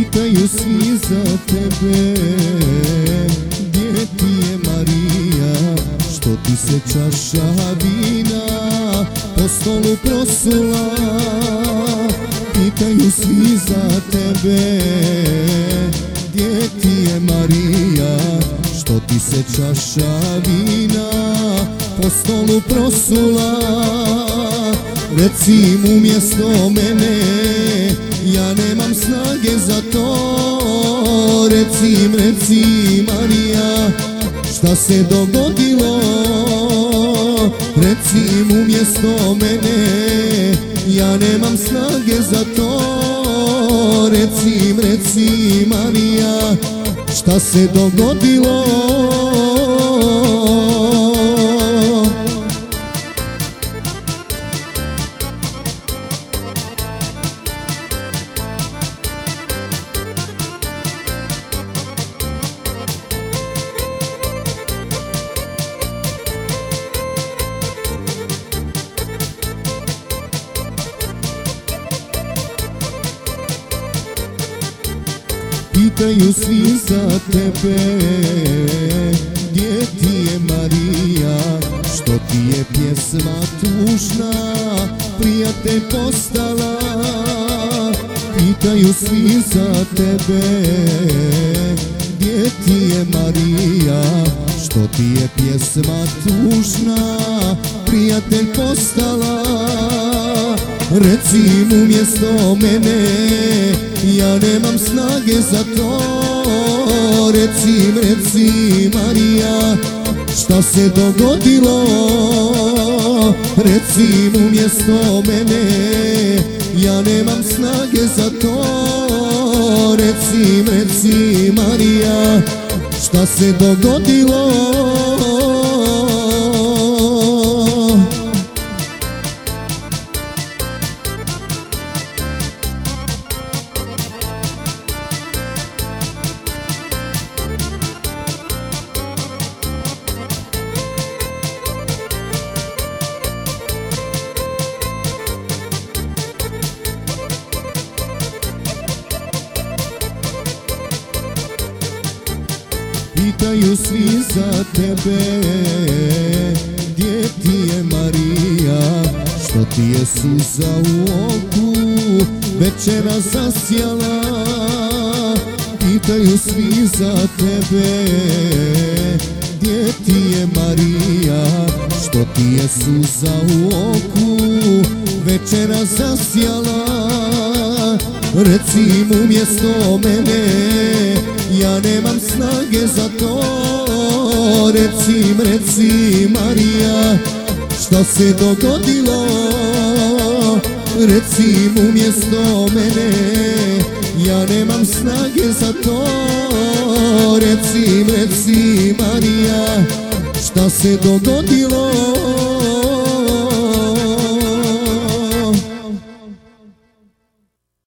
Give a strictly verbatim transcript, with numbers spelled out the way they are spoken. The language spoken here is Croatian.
Pitaju svi za tebe, gdje ti je Marija, što ti se čaša vina po stolu prosula. Pitaju svi za tebe, gdje ti je Marija, što ti se čaša vina po stolu prosula. Reci im umjesto mene, ja nemam snage za to. Reci im, reci Marija, šta se dogodilo. Reci im umjesto mene, ja nemam snage za to. Reci im, reci Marija, šta se dogodilo. Pitaju svi za tebe, gdje ti je Marija, što ti je pjesma tužna prijatelj postala. Pitaju svi za tebe, gdje ti je Marija, što ti je pjesma tužna prijatelj postala. Reci im umjesto mene, ja nemam snage za to. Reci im, reci Marija, šta se dogodilo. Reci im umjesto mene, ja nemam snage za to. Reci im, reci Marija, šta se dogodilo. Pitaju svi za tebe, gdje ti je Marija, što ti je suza u oku večera zasjala. Pitaju svi za tebe, gdje ti je Marija, što ti je suza u oku večera zasjala. Reci im umjesto mene, ja nemam snage za to. Reci im, reci Marija, šta se dogodilo. Reci im umjesto mene, ja nemam snage za to. Reci im, reci Marija, šta se dogodilo.